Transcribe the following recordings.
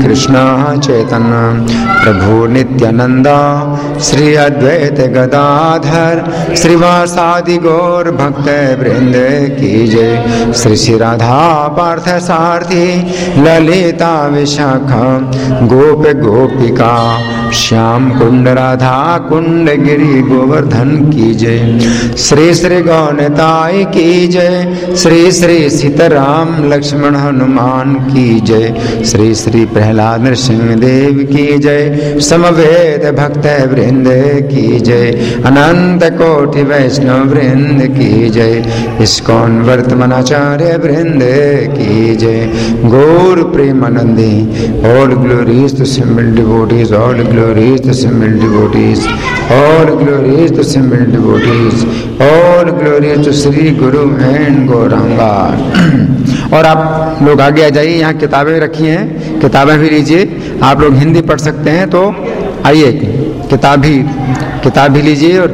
कृष्ण चैतन्य प्रभु नित्यानंद श्री अद्वैत गदाधर श्रीवासादि गौर भक्त वृंद की जय। श्री श्री राधा पार्थ सारथी ललिता विशाखा गोप गोपिका श्याम कुंड राधा कुंड गिरी गोवर्धन की जय। श्री श्री गौनताई की जय। श्री श्री सीताराम लक्ष्मण हनुमान की जय। श्री श्री प्रहलाद नृसिंह देव की जय। समवेद भक्त वृंद की जय। अनंत कोटि वैष्णव वृंद की जय। इस्कॉन वर्तमानाचार्य वृंद की जय। गौर प्रेमानंदी all glories to simple devotees, all glories to simple devotees, all glories to simple devotees, all glories to Shri guru and Gauranga. और आप लोग आगे आ जाइए, यहाँ किताबें रखी हैं, किताबें भी लीजिए। आप लोग हिंदी पढ़ सकते हैं तो आइए किताब भी लीजिए। और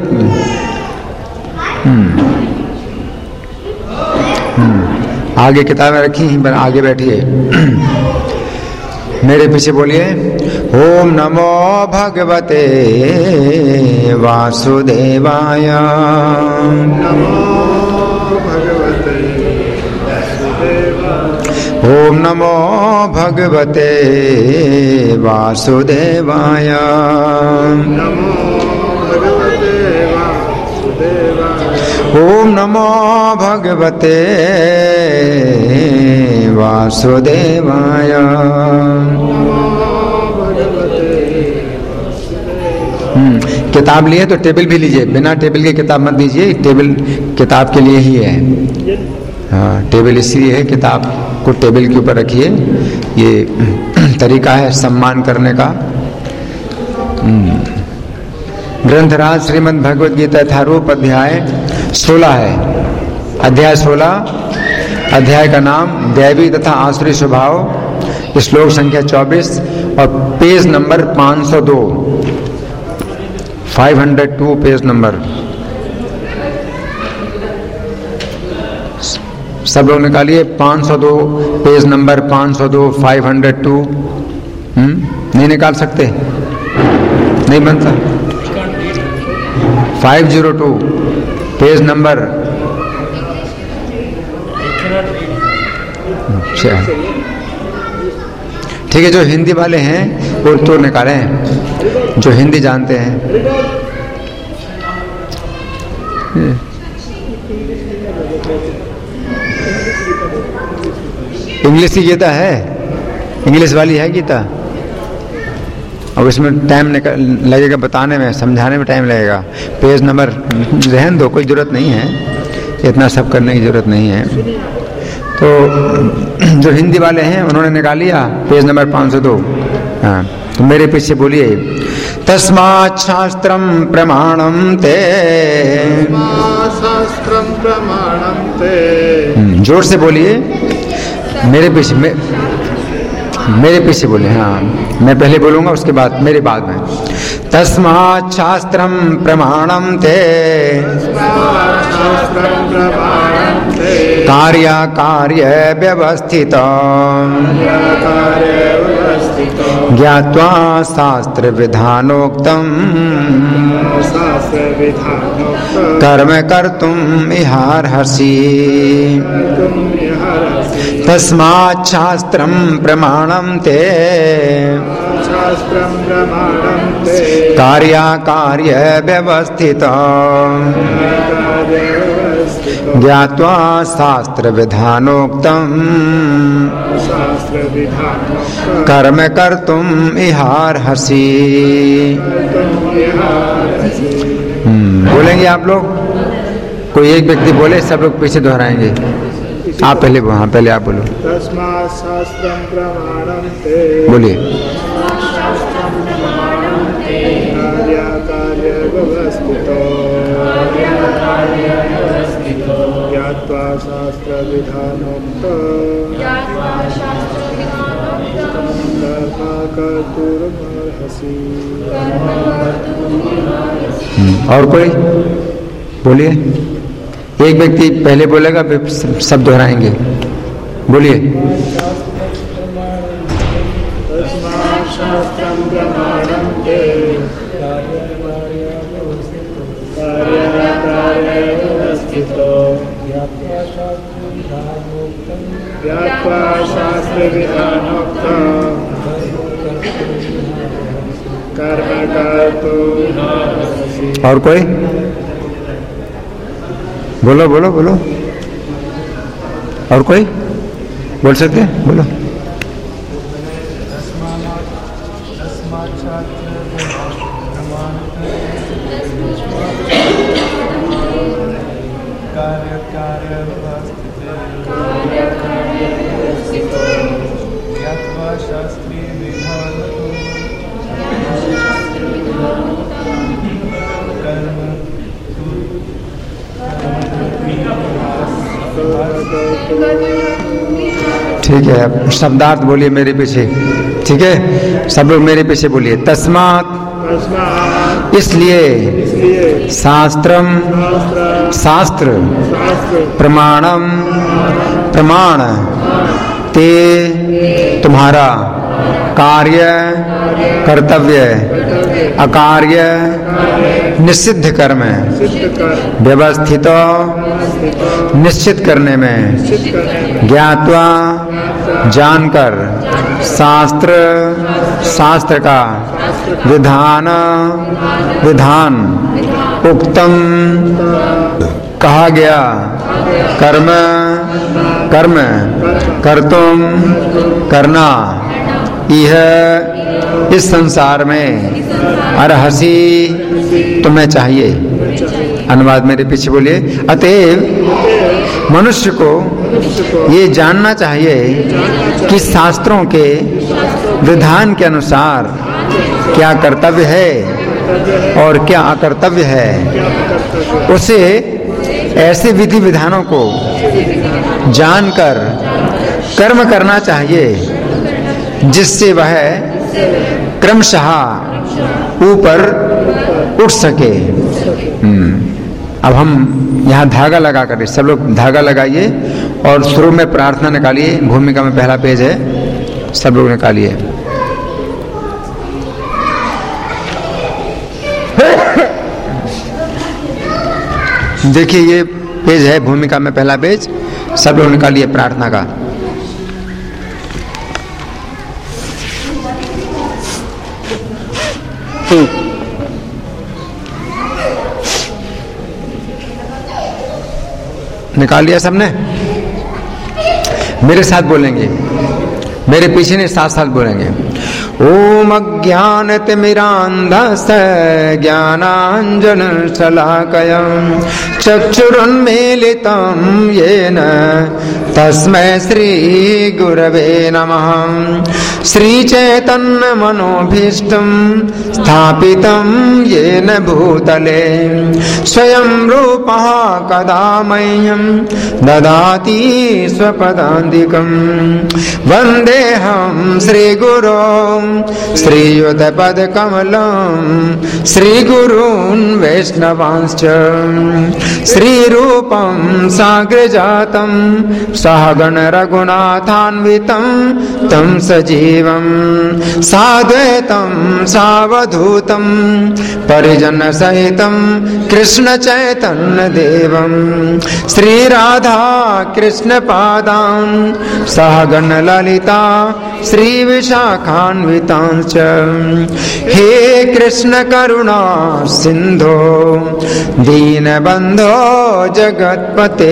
आगे किताबें रखी हैं, आगे बैठिए, मेरे पीछे बोलिए। ओम नमो भगवते वासुदेवाय। ओम नमो भगवते वासुदेवाय। ओम नमो भगवते वासुदेवाय। किताब लिए तो टेबल भी लीजिए, बिना टेबल के किताब मत लीजिए, टेबल किताब के लिए ही है। हाँ, टेबल इसलिए है, किताब को टेबल के ऊपर रखिए, ये तरीका है सम्मान करने का। ग्रंथराज श्रीमद् भगवद गीता यथारूप अध्याय 16 है। अध्याय 16, अध्याय का नाम दैवी तथा आसुरी स्वभाव, श्लोक संख्या 24 और पेज नंबर 502, 502 पेज नंबर। सब लोग निकालिए 502 पेज नंबर 502, 502। नहीं निकाल सकते, नहीं बनता। 502 पेज नंबर। ठीक है, जो हिंदी वाले हैं वो तो निकालें, जो हिंदी जानते हैं। इंग्लिश की गीता है, इंग्लिश वाली है गीता। अब इसमें टाइम लगेगा बताने में, समझाने में टाइम लगेगा। पेज नंबर रहन दो, कोई ज़रूरत नहीं है, इतना सब करने की ज़रूरत नहीं है। तो जो हिंदी वाले हैं उन्होंने निकाल लिया पेज नंबर 502। हाँ, तो मेरे पीछे बोलिए। तस्मात् शास्त्रम प्रमाणम ते। शास्त्रम प्रमाणम ते। जोर से बोलिए, मेरे पीछे बोले। हाँ, मैं पहले बोलूंगा, उसके बाद मेरे बाद में। तस्मात् शास्त्रम प्रमाणम ते कार्य कार्य व्यवस्थित ज्ञात्वा शास्त्र विधानोक्तम कर्म कर्तुम इहार्हसि। तस्मात् शास्त्रम प्रमाणम ते कार्य कार्य व्यवस्थित ज्ञात्वा शास्त्र विधानोक्तम कर्म कर्तुम इहार्हसि। बोलेंगे आप लोग, कोई एक व्यक्ति बोले, सब लोग पीछे दोहराएंगे। आप पहले, हाँ पहले आप बोलो। बोलिए। और कोई बोलिए। एक व्यक्ति पहले बोलेगा, फिर सब दोहराएंगे। बोलिए। शास्त्रं प्रमाणं ते कार्यकार्यव्यवस्थितो ज्ञात्वा शास्त्रविधानोक्तं कर्म कर्तुं। और कोई बोलो बोलो बोलो, और कोई बोल सकते हैं? बोलो। ठीक है, अब शब्दार्थ बोलिए मेरे पीछे। ठीक है, सब लोग मेरे पीछे बोलिए। तस्मात्, इसलिए, शास्त्रम, शास्त्र, प्रमाणम, प्रमाण, ते, तुम्हारा, कार्य, कर्तव्य, अकार्य, निषिद्ध कर्म, व्यवस्थित, निश्चित करने में, ज्ञात्वा, जानकर, शास्त्र, शास्त्र का, विधान, विधान, उक्तम, कहा गया, कर्म, कर्म, कर्तुम, करना, यह इस संसार में, अर्हसि, तुम्हें चाहिए। अनुवाद मेरे पीछे बोलिए। अतएव मनुष्य को ये जानना चाहिए कि शास्त्रों के विधान के अनुसार क्या कर्तव्य है और क्या अकर्तव्य है। उसे ऐसे विधि विधानों को जानकर कर्म करना चाहिए जिससे वह क्रमशः ऊपर उठ सके। अब हम यहाँ धागा लगा कर, सब लोग धागा लगाइए और शुरू में प्रार्थना निकालिए। भूमिका में पहला पेज है, सब लोग निकालिए। देखिए ये पेज है, भूमिका में पहला पेज, सब लोग निकालिए प्रार्थना का। निकाल लिया सबने? मेरे साथ बोलेंगे, मेरे पीछे नहीं, साथ साथ बोलेंगे। ओम अज्ञानतिमिरान्धस्य ज्ञानाञ्जनशलाकया चक्षुरुन्मीलितं येन तस्मै श्रीगुरवे नमः। श्रीचैतन्यमनोभीष्टं स्थापितं येन भूतले स्वयं रूपः कदा मह्यं ददाति स्वपदान्तिकं। वन्देऽहं श्रीगुरो श्रीयुतपदकमलं श्रीगुरून् वैष्णवांश्च। श्रीरूपं साग्रजातं सहगण रघुनाथान्वितं तं सजीवं साद्वैतं सावधूतं परिजनसहितं कृष्णचैतन्यदेवं श्रीराधा कृष्णपादान् सहगण ललिता श्रीविशाखान्वितांश्च। हे कृष्ण करुणा सिन्धो दीनबन्धो जगत्पते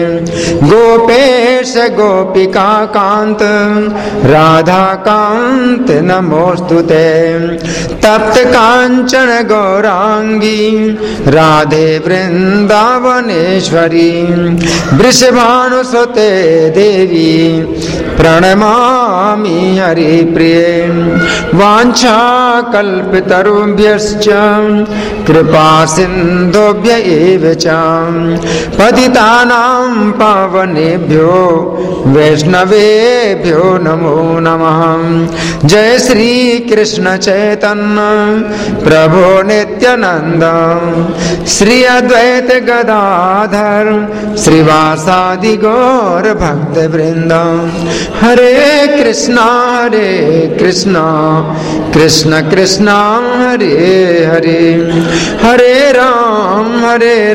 गोपेश गोपिका कान्त राधाकान्त नमोस्तुते। तप्त कांचन गौरांगी राधे वृंदावनेश्वरी वृषभानुसुते देवी प्रणमामि हरिप्रिये। वाञ्छाकल्पतरुभ्यश्च कृपा सिन्धुभ्य एव च पतितानां पावनेभ्यो वैष्णवेभ्यो नमो नमः। जय श्री कृष्ण चैतन्य प्रभो नित्यानंद श्री अद्वैत गदाधर श्रीवासादि गौर भक्त वृंद। हरे कृष्णा कृष्ण कृष्ण कृष्ण हरे हरे, हरे राम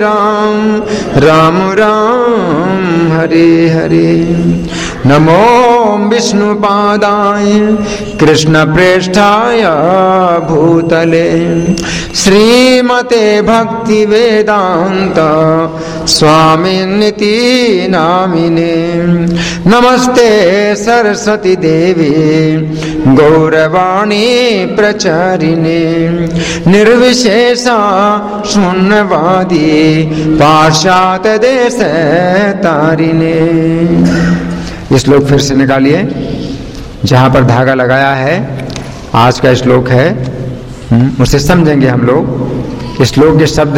राम राम हरे हरे। नमो विष्णुपादाय कृष्ण प्रेष्ठाय भूतले, श्रीमते भक्ति वेदांत स्वामिनिति नामिने। नमस्ते सरस्वती देवी गौरवाणी प्रचारिणे, निर्विशेषा शून्यवादी पाश्चात देश तारिणे। ये श्लोक फिर से निकालिए, जहां पर धागा लगाया है आज का श्लोक है, उसे समझेंगे हम लोग। इस श्लोक के शब्द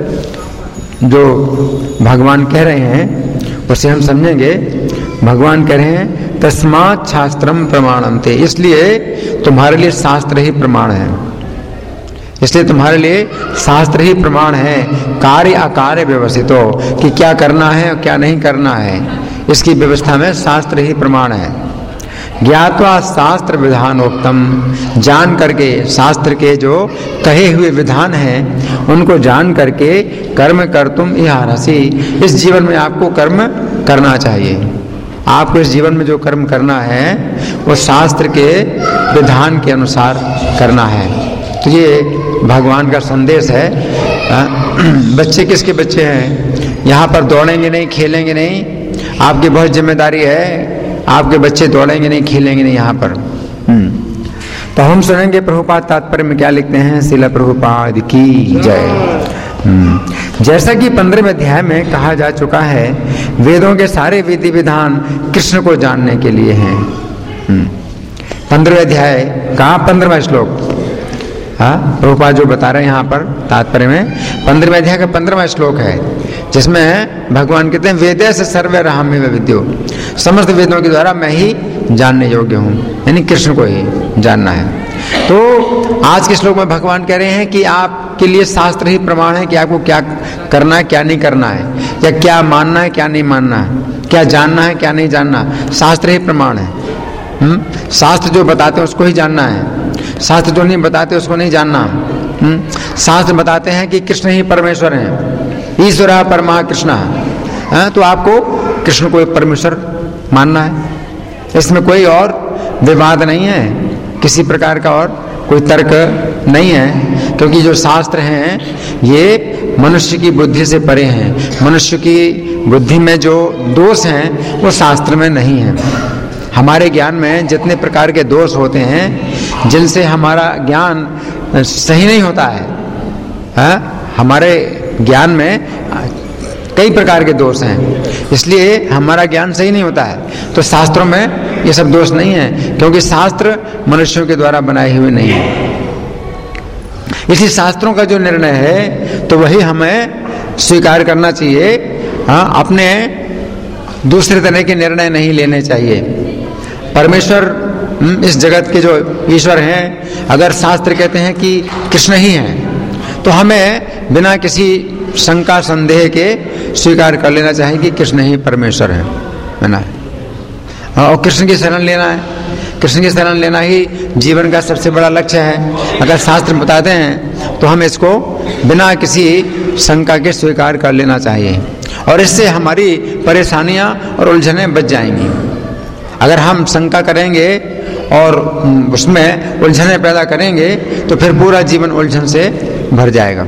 जो भगवान कह रहे हैं उसे हम समझेंगे। भगवान कह रहे हैं तस्मात् शास्त्रम प्रमाणन्ते, इसलिए तुम्हारे लिए शास्त्र ही प्रमाण है, इसलिए तुम्हारे लिए शास्त्र ही प्रमाण है। कार्य अकार्य व्यवस्थित हो कि क्या करना है और क्या नहीं करना है, इसकी व्यवस्था में शास्त्र ही प्रमाण है। ज्ञात्वा शास्त्र विधानोक्तम, जान करके शास्त्र के जो कहे हुए विधान हैं उनको जान करके कर्म कर्तुम इहारसि, इस जीवन में आपको कर्म करना चाहिए। आपको इस जीवन में जो कर्म करना है वो शास्त्र के विधान के अनुसार करना है। तो ये भगवान का संदेश है। बच्चे किसके बच्चे हैं? यहाँ पर दौड़ेंगे नहीं, खेलेंगे नहीं, आपकी बहुत जिम्मेदारी है। आपके बच्चे दौड़ेंगे नहीं, खेलेंगे नहीं यहाँ पर। तो हम सुनेंगे प्रभुपाद तात्पर्य में क्या लिखते हैं। श्रील प्रभुपाद की जय। जैसा कि 15वें अध्याय में कहा जा चुका है, वेदों के सारे विधि विधान कृष्ण को जानने के लिए हैं। 15वें अध्याय कहाँ 15वां श्लोक, हाँ प्रभुपाद जो बता रहे हैं यहाँ पर तात्पर्य में 15वें अध्याय का 15वां श्लोक है, जिसमें भगवान कहते हैं वेदे से सर्वे रहम्य विद्यो, समस्त वेदों के द्वारा मैं ही जानने योग्य हूँ, यानी कृष्ण को ही जानना है। तो आज के श्लोक में भगवान कह रहे हैं कि आपके लिए शास्त्र ही प्रमाण है कि आपको क्या करना है क्या नहीं करना है, या क्या मानना है क्या नहीं मानना है, क्या जानना है क्या नहीं जानना, शास्त्र ही प्रमाण है। शास्त्र जो बताते हैं उसको ही जानना है, शास्त्र जो नहीं बताते उसको नहीं जानना। शास्त्र बताते हैं कि कृष्ण ही परमेश्वर हैं, ईश्वर परमा कृष्ण, तो आपको कृष्ण को एक परमेश्वर मानना है। इसमें कोई और विवाद नहीं है, किसी प्रकार का और कोई तर्क नहीं है, क्योंकि जो शास्त्र हैं ये मनुष्य की बुद्धि से परे हैं। मनुष्य की बुद्धि में जो दोष हैं वो शास्त्र में नहीं है। हमारे ज्ञान में जितने प्रकार के दोष होते हैं जिनसे हमारा ज्ञान सही नहीं होता है, हमारे ज्ञान में कई प्रकार के दोष हैं, इसलिए हमारा ज्ञान सही नहीं होता है। तो शास्त्रों में ये सब दोष नहीं है, क्योंकि शास्त्र मनुष्यों के द्वारा बनाए हुए नहीं है। इसी शास्त्रों का जो निर्णय है तो वही हमें स्वीकार करना चाहिए। अपने दूसरे तरह के निर्णय नहीं लेने चाहिए। परमेश्वर इस जगत के जो ईश्वर हैं, अगर शास्त्र कहते हैं कि कृष्ण ही हैं, तो हमें बिना किसी शंका संदेह के स्वीकार कर लेना चाहिए कि कृष्ण ही परमेश्वर है ना। और कृष्ण की शरण लेना है, कृष्ण की शरण लेना ही जीवन का सबसे बड़ा लक्ष्य है। अगर शास्त्र बताते हैं तो हम इसको बिना किसी शंका के स्वीकार कर लेना चाहिए, और इससे हमारी परेशानियां और उलझनें बच जाएंगी। अगर हम शंका करेंगे और उसमें उलझनें पैदा करेंगे तो फिर पूरा जीवन उलझन से भर जाएगा।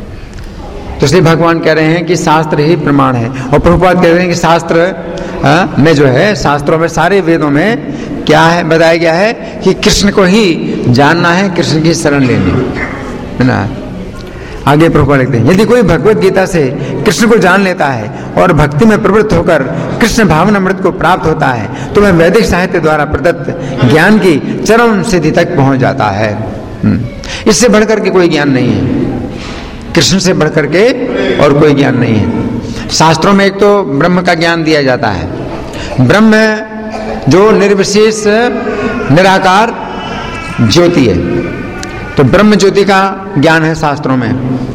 तो इसलिए भगवान कह रहे हैं कि शास्त्र ही प्रमाण है। और प्रभुपाद कह रहे हैं कि शास्त्र में जो है, शास्त्रों में सारे वेदों में क्या है बताया गया है कि कृष्ण को ही जानना है, कृष्ण की शरण लेनी है ना। आगे प्रभुपाद लिखते हैं, यदि कोई भगवत गीता से कृष्ण को जान लेता है और भक्ति में प्रवृत्त होकर कृष्ण भावनामृत को प्राप्त होता है तो वह वैदिक साहित्य द्वारा प्रदत्त ज्ञान की चरम सिद्धि तक पहुंच जाता है। इससे बढ़कर के कोई ज्ञान नहीं है, कृष्ण से बढ़कर के और कोई ज्ञान नहीं है। शास्त्रों में एक तो ब्रह्म का ज्ञान दिया जाता है, ब्रह्म जो निर्विशेष निराकार ज्योति है, तो ब्रह्म ज्योति का ज्ञान है शास्त्रों में।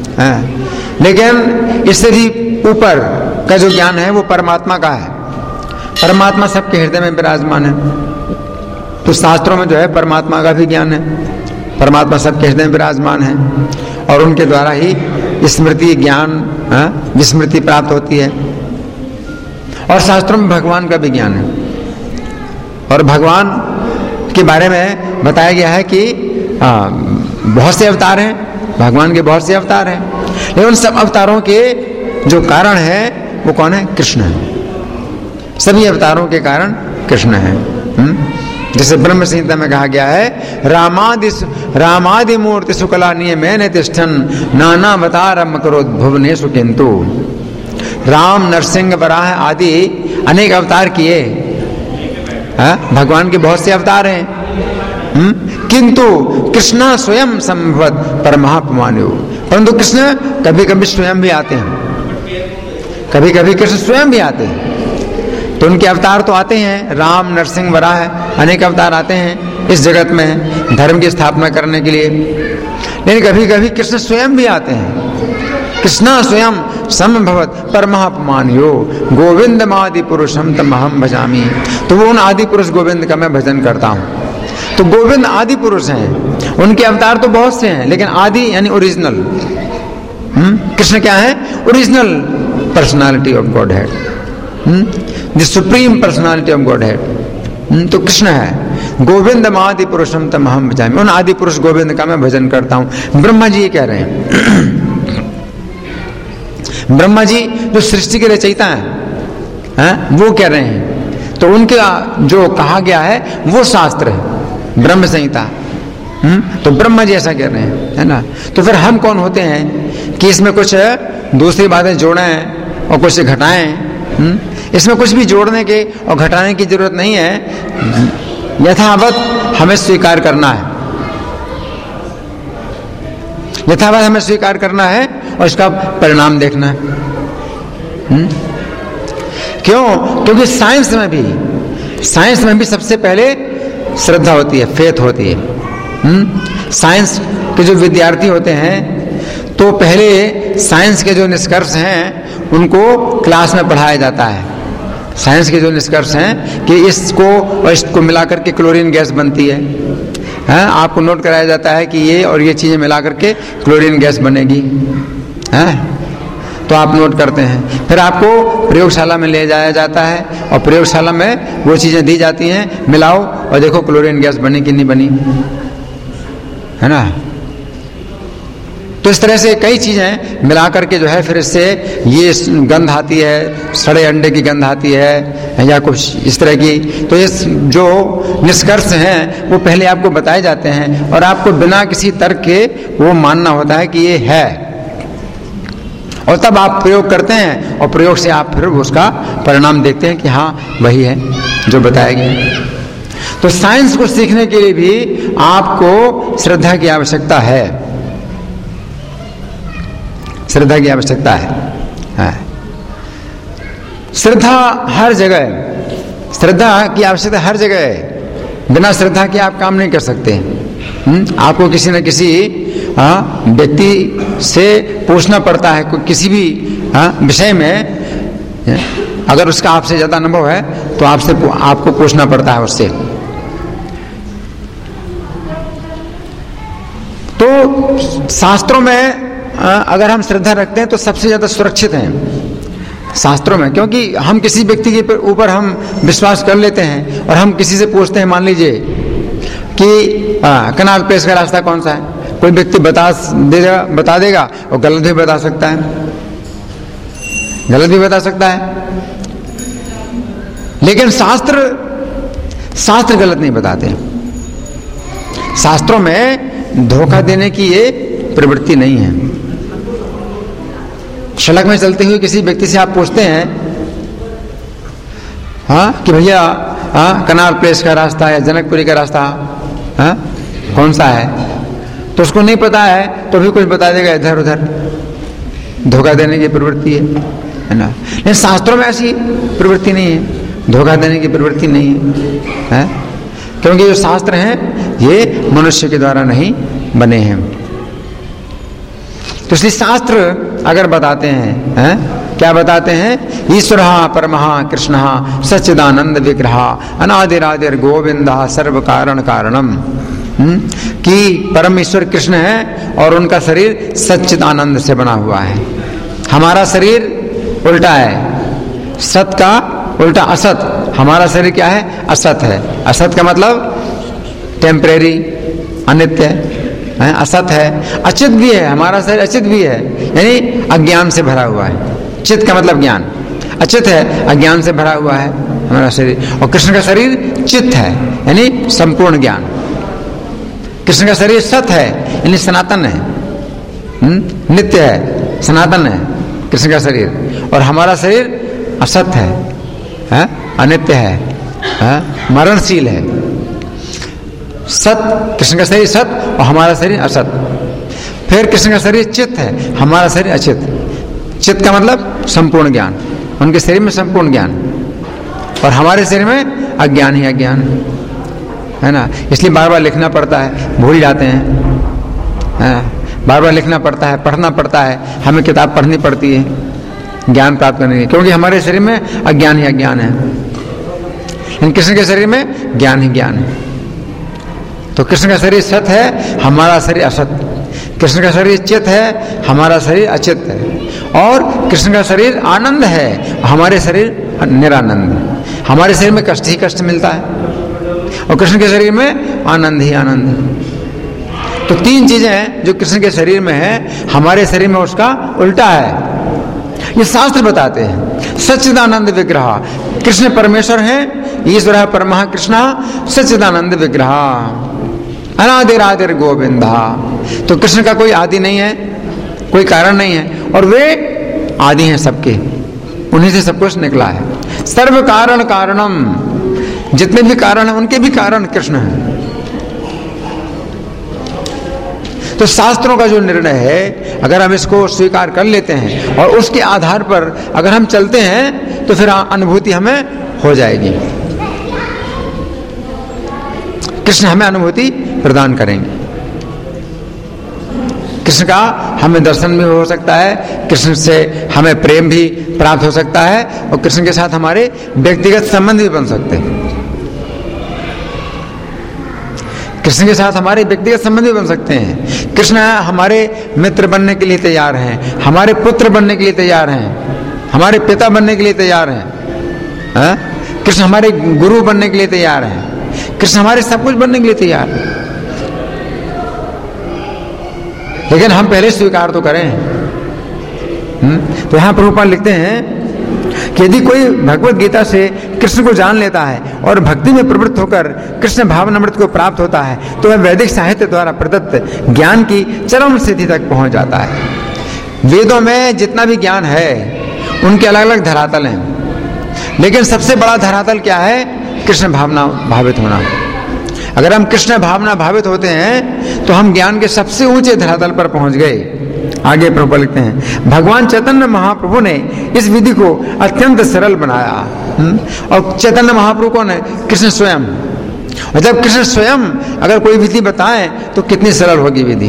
लेकिन इससे भी ऊपर का जो ज्ञान है वो परमात्मा का है। परमात्मा सबके हृदय में विराजमान है। तो शास्त्रों में जो है परमात्मा का भी ज्ञान है, परमात्मा सबके हृदय में विराजमान है और उनके द्वारा ही स्मृति ज्ञान विस्मृति प्राप्त होती है। और शास्त्रों में भगवान का भी ज्ञान है और भगवान के बारे में बताया गया है कि बहुत से अवतार हैं, भगवान के बहुत से अवतार हैं, लेकिन उन सब अवतारों के जो कारण है वो कौन है? कृष्ण है। सभी अवतारों के कारण कृष्ण है। जैसे ब्रह्म संहिता में कहा गया है, रामादि मूर्ति शुक्ला नियमेन तिष्ठन् नानावतारम करोत् भुवनेषु किंतु। राम, नरसिंह, वराह आदि अनेक अवतार किए, भगवान के बहुत से अवतार हैं, किंतु कृष्ण स्वयं संभवत परमात्मान्यो। परंतु कृष्ण कभी कभी स्वयं भी आते हैं, कभी कभी कृष्ण स्वयं भी आते हैं। तो उनके अवतार तो आते हैं, राम, नरसिंह, वराह अनेक अवतार आते हैं इस जगत में धर्म की स्थापना करने के लिए, लेकिन कभी कभी कृष्ण स्वयं भी आते हैं। कृष्ण स्वयं संभवत परमात्मान्यो गोविंदमादि पुरुषम तमहम भजामि। तो वो उन आदि पुरुष गोविंद का मैं भजन करता हूँ। तो गोविंद आदि पुरुष हैं, उनके अवतार तो बहुत से हैं, लेकिन आदि यानी ओरिजिनल। कृष्ण क्या है? Original personality of Godhead, the supreme personality of Godhead. तो कृष्ण है गोविंदमादि पुरुषम तमहम भजामि। उन आदि पुरुष गोविंद का मैं भजन करता हूँ। ब्रह्मा जी ये कह रहे हैं। ब्रह्मा जी जो सृष्टि के रचयिता हैं, वो कह रहे हैं। तो उनका जो कहा गया है वो शास्त्र है, ब्रह्म संहिता। तो ब्रह्मा जी ऐसा कह रहे हैं, है ना। तो फिर हम कौन होते हैं कि इसमें कुछ दूसरी बातें जोड़ें और कुछ घटाएं? इसमें कुछ भी जोड़ने के और घटाने की जरूरत नहीं है। यथावत हमें स्वीकार करना है, यथावत हमें स्वीकार करना है और इसका परिणाम देखना है। क्यों? क्योंकि साइंस में भी सबसे पहले श्रद्धा होती है, फेथ होती है। साइंस के जो विद्यार्थी होते हैं तो पहले साइंस के जो निष्कर्ष हैं उनको क्लास में पढ़ाया जाता है। साइंस के जो निष्कर्ष हैं कि इसको और इसको मिलाकर के क्लोरीन गैस बनती है, आपको नोट कराया जाता है कि ये और ये चीजें मिलाकर के क्लोरीन गैस बनेगी, तो आप नोट करते हैं। फिर आपको प्रयोगशाला में ले जाया जाता है और प्रयोगशाला में वो चीजें दी जाती हैं, मिलाओ और देखो क्लोरीन गैस बनी कि नहीं बनी, है ना। तो इस तरह से कई चीजें मिला करके जो है फिर इससे ये गंध आती है, सड़े अंडे की गंध आती है या कुछ इस तरह की। तो ये जो निष्कर्ष हैं वो पहले आपको बताए जाते हैं और आपको बिना किसी तर्क के वो मानना होता है कि ये है, और तब आप प्रयोग करते हैं और प्रयोग से आप फिर उसका परिणाम देखते हैं कि हाँ वही है जो बताया गया। तो साइंस को सीखने के लिए भी आपको श्रद्धा की आवश्यकता है, श्रद्धा की आवश्यकता है। श्रद्धा हर जगह, श्रद्धा की आवश्यकता हर जगह है। बिना श्रद्धा के आप काम नहीं कर सकते। आपको किसी न किसी व्यक्ति से पूछना पड़ता है, किसी भी विषय में अगर उसका आपसे ज्यादा अनुभव है तो आपको पूछना पड़ता है उससे। तो शास्त्रों में अगर हम श्रद्धा रखते हैं तो सबसे ज्यादा सुरक्षित हैं शास्त्रों में, क्योंकि हम किसी व्यक्ति के ऊपर हम विश्वास कर लेते हैं और हम किसी से पूछते हैं, मान लीजिए कि कनाल प्लेस का रास्ता कौन सा है, कोई व्यक्ति बता देगा और गलत भी बता सकता है, लेकिन शास्त्र गलत नहीं बताते। शास्त्रों में धोखा देने की ये प्रवृत्ति नहीं है। सड़क में चलते हुए किसी व्यक्ति से आप पूछते हैं कि भैया कनाल प्लेस का रास्ता या जनकपुरी का रास्ता कौन सा है, तो उसको नहीं पता है तो भी कुछ बता देगा इधर उधर। धोखा देने की प्रवृत्ति है ना। लेकिन शास्त्रों में ऐसी प्रवृत्ति नहीं है, धोखा देने की प्रवृत्ति नहीं है, क्योंकि जो शास्त्र हैं ये मनुष्य के द्वारा नहीं बने हैं। तो इसलिए शास्त्र अगर बताते हैं क्या बताते हैं? ईश्वरः परमः कृष्णः सच्चिदानंद विग्रहः अनादिरादिर गोविंदः सर्व कारण कारणम। कि परम ईश्वर कृष्ण है और उनका शरीर सच्चिदानंद से बना हुआ है। हमारा शरीर उल्टा है, सत का उल्टा असत। हमारा शरीर क्या है? असत है। असत का मतलब टेम्परेरी, अनित्य है, असत है। अचित भी है, हमारा शरीर अचित भी है, यानी अज्ञान से भरा हुआ है। चित का मतलब ज्ञान, अचित है, अज्ञान से भरा हुआ है हमारा शरीर। और कृष्ण का शरीर चित है, यानी संपूर्ण ज्ञान। कृष्ण का शरीर सत है, यानी सनातन है, नित्य है, सनातन है कृष्ण का शरीर। और हमारा शरीर असत है, अनित्य है, मरणशील है। सत, कृष्ण का शरीर सत और हमारा शरीर असत। फिर कृष्ण का शरीर चित्त है, हमारा शरीर अचित। चित्त का मतलब संपूर्ण ज्ञान, उनके शरीर में संपूर्ण ज्ञान और हमारे शरीर में अज्ञान ही अज्ञान है ना। इसलिए बार बार लिखना पड़ता है, भूल जाते हैं, बार बार लिखना पड़ता है, पढ़ना पड़ता है, हमें किताब पढ़नी पड़ती है ज्ञान प्राप्त करने के, क्योंकि हमारे शरीर में अज्ञान ही अज्ञान है, लेकिन कृष्ण के शरीर में ज्ञान ही ज्ञान है। तो कृष्ण का शरीर सत है, हमारा शरीर असत। कृष्ण का शरीर चित है, हमारा शरीर अचित है। और कृष्ण का शरीर आनंद है, हमारे शरीर निरानंद है। हमारे शरीर में कष्ट ही कष्ट मिलता है और कृष्ण के शरीर में आनंद ही आनंद है। तो तीन चीजें हैं जो कृष्ण के शरीर में है, हमारे शरीर में उसका उल्टा है। ये शास्त्र बताते हैं। सच्चिदानंद विग्रह, कृष्ण परमेश्वर है, ईश्वर परमः कृष्ण सच्चिदानंद विग्रह अनादिरादिर गोविंदा। तो कृष्ण का कोई आदि नहीं है, कोई कारण नहीं है, और वे आदि हैं सबके, उन्हीं से सब कुछ निकला है। सर्व कारण कारणम, जितने भी कारण हैं उनके भी कारण कृष्ण है। तो शास्त्रों का जो निर्णय है, अगर हम इसको स्वीकार कर लेते हैं और उसके आधार पर अगर हम चलते हैं तो फिर अनुभूति हमें हो जाएगी। कृष्ण हमें अनुभूति प्रदान करेंगे। कृष्ण का हमें दर्शन भी हो सकता है, कृष्ण से हमें प्रेम भी प्राप्त हो सकता है और कृष्ण के साथ हमारे व्यक्तिगत संबंध भी बन सकते हैं। कृष्ण के साथ हमारे व्यक्तिगत संबंध भी बन सकते हैं। कृष्ण हमारे मित्र बनने के लिए तैयार हैं, हमारे पुत्र बनने के लिए तैयार हैं, हमारे पिता बनने के लिए तैयार हैं। कृष्ण हमारे गुरु बनने के लिए तैयार हैं, कृष्ण हमारे सब कुछ बनने के लिए तैयार है। लेकिन हम पहले स्वीकार तो करें। तो यहां प्रभुपाद लिखते हैं कि यदि कोई भगवत गीता से कृष्ण को जान लेता है और भक्ति में प्रवृत्त होकर कृष्ण भावनामृत को प्राप्त होता है तो वह वैदिक साहित्य द्वारा प्रदत्त ज्ञान की चरम स्थिति तक पहुंच जाता है। वेदों में जितना भी ज्ञान है उनके अलग अलग धरातल हैं, लेकिन सबसे बड़ा धरातल क्या है? कृष्ण भावना भावित होना। अगर हम कृष्ण भावना भावित होते हैं तो हम ज्ञान के सबसे ऊंचे धरातल पर पहुंच गए। आगे प्रभु लिखते हैं, भगवान चैतन्य महाप्रभु ने इस विधि को अत्यंत सरल बनाया। और चैतन्य महाप्रभु कौन है? कृष्ण स्वयं। और जब कृष्ण स्वयं अगर कोई विधि बताएं तो कितनी सरल होगी विधि।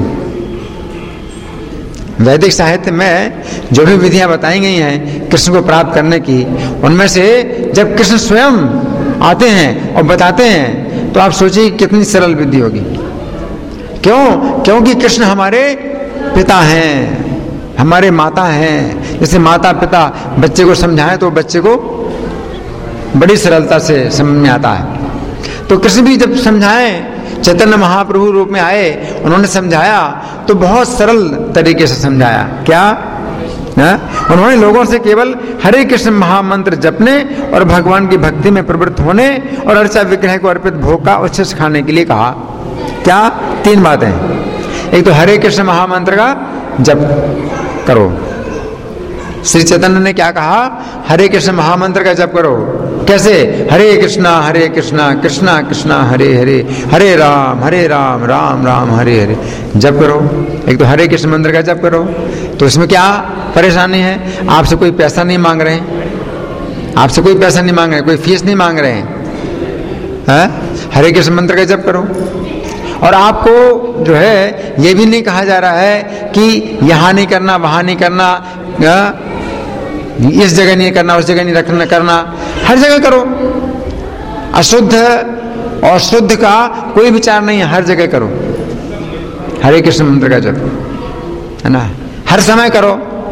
वैदिक साहित्य में जो भी विधियां बताई गई हैं कृष्ण को प्राप्त करने की, उनमें से जब कृष्ण स्वयं आते हैं और बताते हैं तो आप सोचिए कितनी सरल विधि होगी। क्यों? क्योंकि कृष्ण हमारे पिता हैं, हमारे माता हैं। जैसे माता पिता बच्चे को समझाएं तो बच्चे को बड़ी सरलता से समझ में आता है। तो कृष्ण भी जब समझाएं, चैतन्य महाप्रभु रूप में आए, उन्होंने समझाया तो बहुत सरल तरीके से समझाया। क्या? उन्होंने लोगों से केवल हरे कृष्ण महामंत्र जपने और भगवान की भक्ति में प्रवृत्त होने और अर्चा विग्रह को अर्पित भोग का उच्छिष्ट खाने के लिए कहा। क्या? 3 बातें। एक तो हरे कृष्ण महामंत्र का जप करो। श्री चैतन्य ने क्या कहा? हरे कृष्ण महामंत्र का जप करो। कैसे? हरे कृष्णा कृष्णा कृष्णा हरे हरे, हरे राम राम राम हरे हरे जप करो। एक तो हरे कृष्ण मंत्र का जप करो। तो इसमें क्या परेशानी है? आपसे कोई पैसा नहीं मांग रहे हैं, आपसे कोई पैसा नहीं मांग रहे, कोई फीस नहीं मांग रहे हैं। हरे कृष्ण मंत्र का जप करो। और आपको जो है ये भी नहीं कहा जा रहा है कि यहाँ नहीं करना, वहाँ नहीं करना, इस जगह नहीं करना, उस जगह नहीं रखना करना, हर जगह करो। अशुद्ध और शुद्ध का कोई विचार नहीं है, हर जगह करो। हरे कृष्ण मंत्र का जप, है ना, हर समय करो।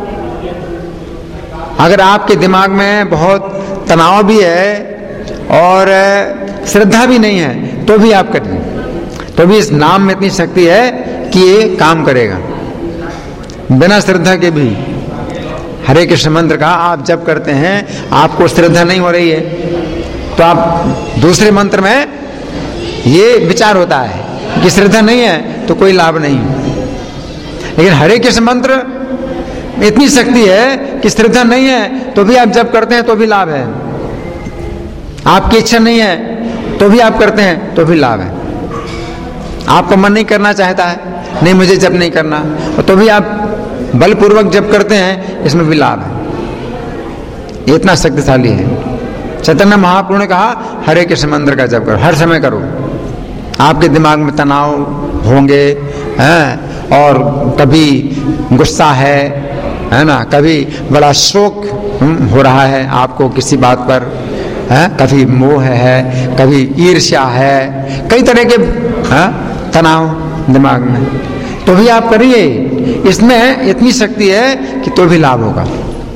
अगर आपके दिमाग में बहुत तनाव भी है और श्रद्धा भी नहीं है तो भी आप करिए, तो भी इस नाम में इतनी शक्ति है कि ये काम करेगा। बिना श्रद्धा के भी हरे कृष्ण मंत्र का आप जप करते हैं, आपको श्रद्धा नहीं हो रही है तो आप दूसरे मंत्र में ये विचार होता है कि श्रद्धा नहीं है तो कोई लाभ नहीं। लेकिन हरे कृष्ण मंत्र में इतनी शक्ति है कि श्रद्धा नहीं है तो भी आप जप करते हैं तो भी लाभ है, आपकी इच्छा नहीं है तो भी आप करते हैं तो भी लाभ है। आपका मन नहीं करना चाहता है, नहीं मुझे जप नहीं करना, और तो भी आप बलपूर्वक जप करते हैं, इसमें भी लाभ है। ये इतना शक्तिशाली है। चैतन्य महाप्रभु ने कहा हरे कृष्ण मंत्र का जप करो, हर समय करो। आपके दिमाग में तनाव होंगे हैं, और कभी गुस्सा है ना, कभी बड़ा शोक हो रहा है आपको किसी बात पर, है, कभी मोह है, कभी ईर्ष्या है, कई तरह के तनाव दिमाग में, तो भी आप करिए। इसमें इतनी शक्ति है कि तो भी लाभ होगा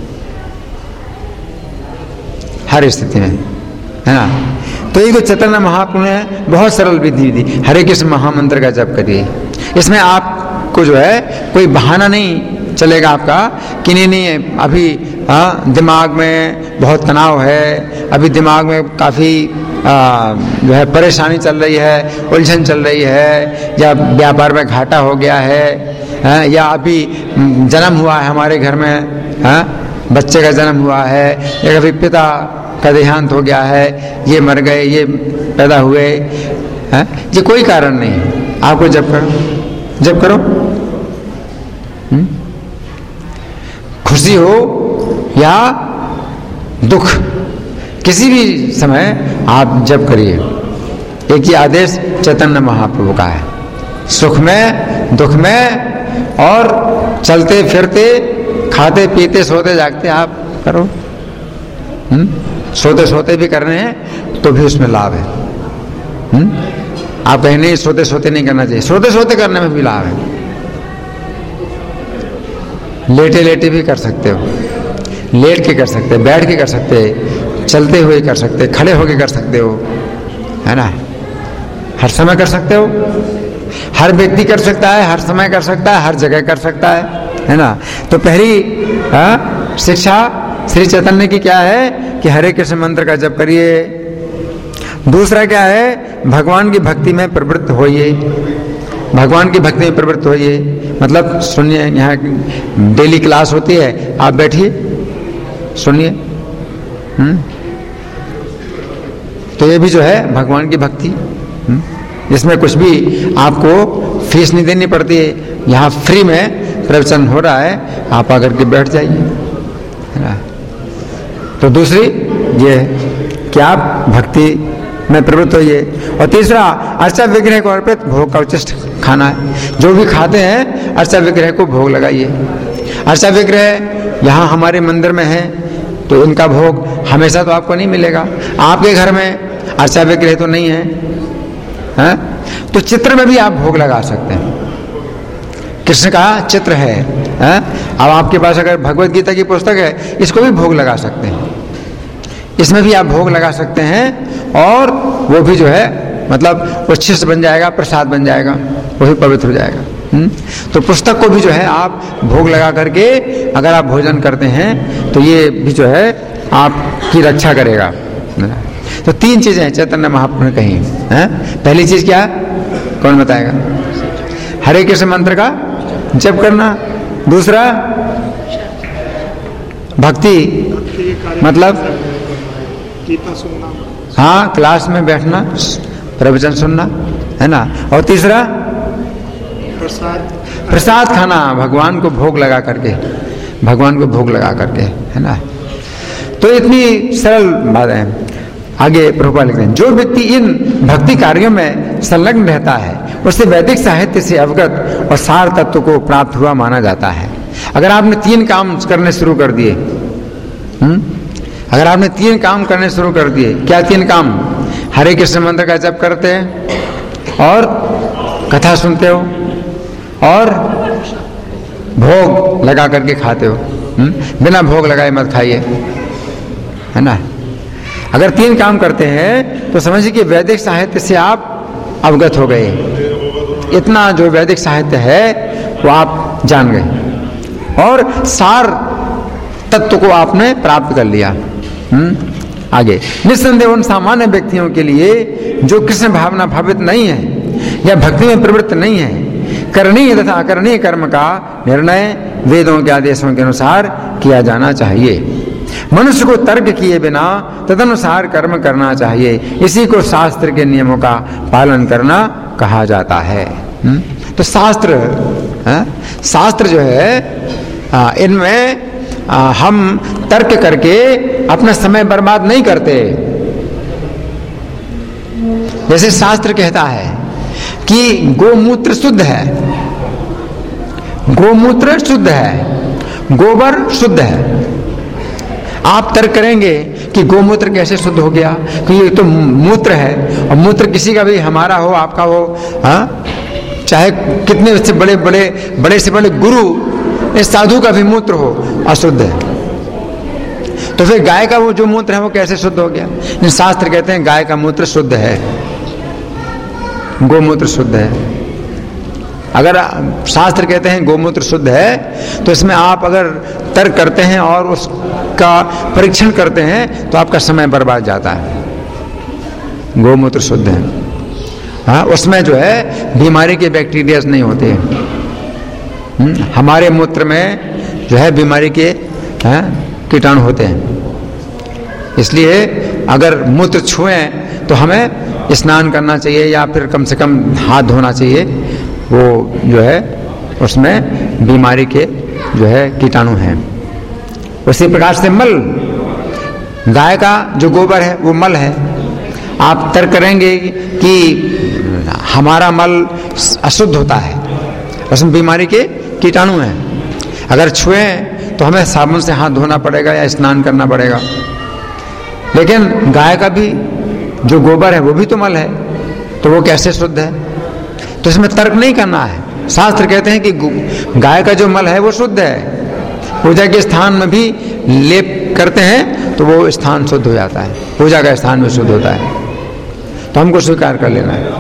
हर स्थिति में, है ना। तो ये चैतन्य महाप्रभु ने बहुत सरल विधि दी, हरे कृष्ण महामंत्र का जप करिए। इसमें आपको जो है कोई बहाना नहीं चलेगा आपका कि नहीं अभी दिमाग में बहुत तनाव है, अभी दिमाग में काफ़ी जो है परेशानी चल रही है, उलझन चल रही है, या व्यापार में घाटा हो गया है, या अभी जन्म हुआ है हमारे घर में, बच्चे का जन्म हुआ है, या कभी पिता का देहांत हो गया है, ये मर गए, ये पैदा हुए, ये कोई कारण नहीं। आपको जप करो, खुशी हो या दुख, किसी भी समय आप जप करिए। एक ही आदेश चैतन्य महाप्रभु का है, सुख में दुख में और चलते फिरते खाते पीते सोते जागते आप करो। सोते सोते भी कर रहे हैं तो भी उसमें लाभ है। आप कहीं नहीं सोते सोते नहीं करना चाहिए, सोते सोते करने में भी लाभ है। लेटे लेटे भी कर सकते हो, लेट के कर सकते हो, बैठ के कर सकते हो, चलते हुए कर सकते हो, खड़े होके कर सकते हो, है ना, हर समय कर सकते हो। हर व्यक्ति कर सकता है, हर समय कर सकता है, हर जगह कर सकता है ना। तो पहली शिक्षा श्री चैतन्य की क्या है कि हरे कृष्ण मंत्र का जप करिए। दूसरा क्या है, भगवान की भक्ति में प्रवृत्त होइए, भगवान की भक्ति में प्रवृत्त होइए। मतलब सुनिए, यहाँ डेली क्लास होती है, आप बैठिए सुनिए। तो ये भी जो है भगवान की भक्ति, इसमें कुछ भी आपको फीस नहीं देनी पड़ती है, यहाँ फ्री में प्रवचन हो रहा है, आप आकर के बैठ जाइए, है ना। तो दूसरी ये कि आप भक्ति में प्रवृत्त होइए। और तीसरा, अर्चा विग्रह को अर्पित भोग का उचिष्ट खाना है। जो भी खाते हैं अर्चा विग्रह को भोग लगाइए। अर्चा विग्रह यहाँ हमारे मंदिर में है तो इनका भोग हमेशा तो आपको नहीं मिलेगा। आपके घर में अर्चा विग्रह तो नहीं है, तो चित्र में भी आप भोग लगा सकते हैं। कृष्ण का चित्र है, अब आपके पास अगर भगवत गीता की पुस्तक है, इसको भी भोग लगा सकते हैं, इसमें भी आप भोग लगा सकते हैं, और वो भी जो है मतलब उच्छिष्ट बन जाएगा, प्रसाद बन जाएगा, वो भी पवित्र हो जाएगा। तो पुस्तक को भी जो है आप भोग लगा करके अगर आप भोजन करते हैं तो ये भी जो है आपकी रक्षा करेगा। तो तीन चीजें हैं चैतन्य महाप्रभु ने कही। पहली चीज क्या, कौन बताएगा? हरे कृष्ण मंत्र का जप करना। दूसरा भक्ति, मतलब गीता सुनना, हाँ, क्लास में बैठना, प्रवचन सुनना, है ना। और तीसरा प्रसाद खाना, भगवान को भोग लगा करके, भगवान को भोग लगा करके, है ना। तो इतनी सरल बात है। आगे प्रभुपाद लिखते हैं, जो व्यक्ति इन भक्ति कार्यों में संलग्न रहता है उससे वैदिक साहित्य से अवगत और सार तत्व को प्राप्त हुआ माना जाता है। अगर आपने तीन काम करने शुरू कर दिए, अगर आपने 3 काम करने शुरू कर दिए, क्या 3 काम? हरे कृष्ण मंत्र का जप करते हैं और कथा सुनते हो और भोग लगा करके खाते हो। बिना भोग लगाए मत खाइए, है ना। अगर 3 काम करते हैं तो समझिए कि वैदिक साहित्य से आप अवगत हो गए। इतना जो वैदिक साहित्य है वो आप जान गए और सार तत्व को आपने प्राप्त कर लिया। आगे निस्संदेह उन सामान्य व्यक्तियों के लिए जो कृष्ण भावना भावित नहीं है या भक्ति में प्रवृत्त नहीं है, करणीय तथा अकरणीय कर्म का निर्णय वेदों के आदेशों के अनुसार किया जाना चाहिए। मनुष्य को तर्क किए बिना तदनुसार कर्म करना चाहिए। इसी को शास्त्र के नियमों का पालन करना कहा जाता है। तो शास्त्र जो है इनमें हम तर्क करके अपना समय बर्बाद नहीं करते। जैसे शास्त्र कहता है कि गोमूत्र शुद्ध है, गोमूत्र शुद्ध है, गोबर शुद्ध है। आप तर्क करेंगे कि गोमूत्र कैसे शुद्ध हो गया, कि ये तो मूत्र है, और मूत्र किसी का भी, हमारा हो आपका हो, चाहे कितने से बड़े से बड़े गुरु, इस साधु का भी मूत्र हो, अशुद्ध है। तो फिर गाय का वो जो मूत्र है वो कैसे शुद्ध हो गया? शास्त्र कहते हैं गाय का मूत्र शुद्ध है, गोमूत्र शुद्ध है। अगर शास्त्र कहते हैं गोमूत्र शुद्ध है तो इसमें आप अगर तर्क करते हैं और उसका परीक्षण करते हैं तो आपका समय बर्बाद जाता है। गोमूत्र शुद्ध है, हाँ, उसमें जो है बीमारी के बैक्टीरिया नहीं होते। हमारे मूत्र में जो है बीमारी के कीटाणु होते हैं। इसलिए अगर मूत्र छुएं तो हमें स्नान करना चाहिए या फिर कम से कम हाथ धोना चाहिए। वो जो है उसमें बीमारी के जो है कीटाणु हैं। उसी प्रकार से मल, गाय का जो गोबर है वो मल है। आप तर्क करेंगे कि हमारा मल अशुद्ध होता है, उसमें बीमारी के कीटाणु हैं। अगर छुएं तो हमें साबुन से हाथ धोना पड़ेगा या स्नान करना पड़ेगा। लेकिन गाय का भी जो गोबर है वो भी तो मल है, तो वो कैसे शुद्ध है? तो इसमें तर्क नहीं करना है। शास्त्र कहते हैं कि गाय का जो मल है वो शुद्ध है। पूजा के स्थान में भी लेप करते हैं तो वो स्थान शुद्ध हो जाता है, पूजा का स्थान भी शुद्ध होता है। तो हमको स्वीकार कर लेना है।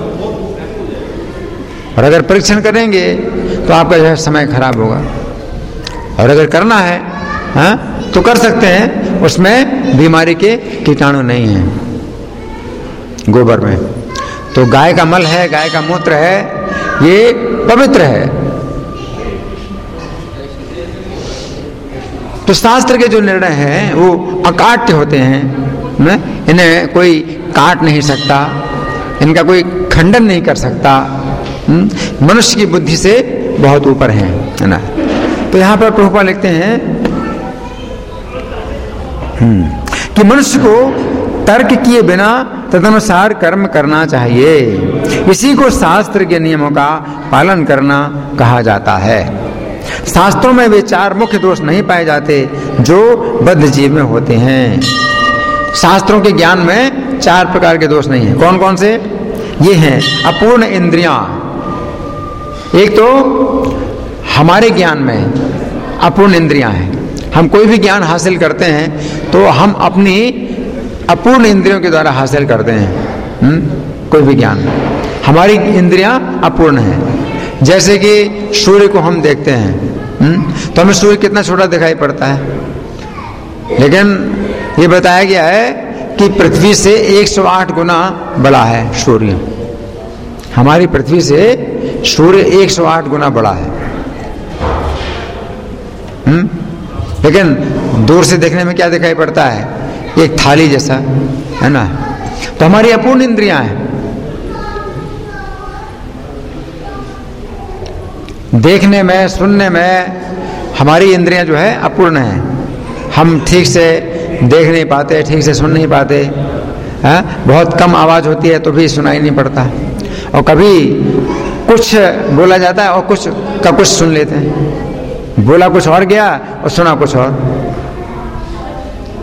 और अगर परीक्षण करेंगे तो आपका जो है समय खराब होगा। और अगर करना है तो कर सकते हैं, उसमें बीमारी के कीटाणु नहीं हैं गोबर में। तो गाय का मल है, गाय का मूत्र है, ये पवित्र है। तो शास्त्र के जो निर्णय हैं वो अकाट्य होते हैं, इन्हें कोई काट नहीं सकता, इनका कोई खंडन नहीं कर सकता। मनुष्य की बुद्धि से बहुत ऊपर है ना। तो यहां पर प्रभुपाद लिखते हैं कि मनुष्य को तर्क किए बिना तदनुसार कर्म करना चाहिए। इसी को शास्त्र के नियमों का पालन करना कहा जाता है। शास्त्रों में वे 4 मुख्य दोष नहीं पाए जाते जो बद्ध जीव में होते हैं। शास्त्रों के ज्ञान में 4 प्रकार के दोष नहीं हैं। कौन कौन से? ये हैं अपूर्ण इंद्रियां। एक तो हमारे ज्ञान में अपूर्ण इंद्रियां हैं। हम कोई भी ज्ञान हासिल करते हैं तो हम अपनी अपूर्ण इंद्रियों के द्वारा हासिल करते हैं। कोई भी ज्ञान, हमारी इंद्रियां अपूर्ण हैं। जैसे कि सूर्य को हम देखते हैं तो हमें सूर्य कितना छोटा दिखाई पड़ता है, लेकिन ये बताया गया है कि पृथ्वी से 108 गुना बड़ा है सूर्य। हमारी पृथ्वी से सूर्य 108 गुना बड़ा है। लेकिन दूर से देखने में क्या दिखाई पड़ता है? एक थाली जैसा, है ना। तो हमारी अपूर्ण इंद्रियां हैं। देखने में, सुनने में हमारी इंद्रियां जो है अपूर्ण हैं। हम ठीक से देख नहीं पाते, ठीक से सुन नहीं पाते, है? बहुत कम आवाज होती है तो भी सुनाई नहीं पड़ता, और कभी कुछ बोला जाता है और कुछ का कुछ सुन लेते हैं। बोला कुछ और गया और सुना कुछ और।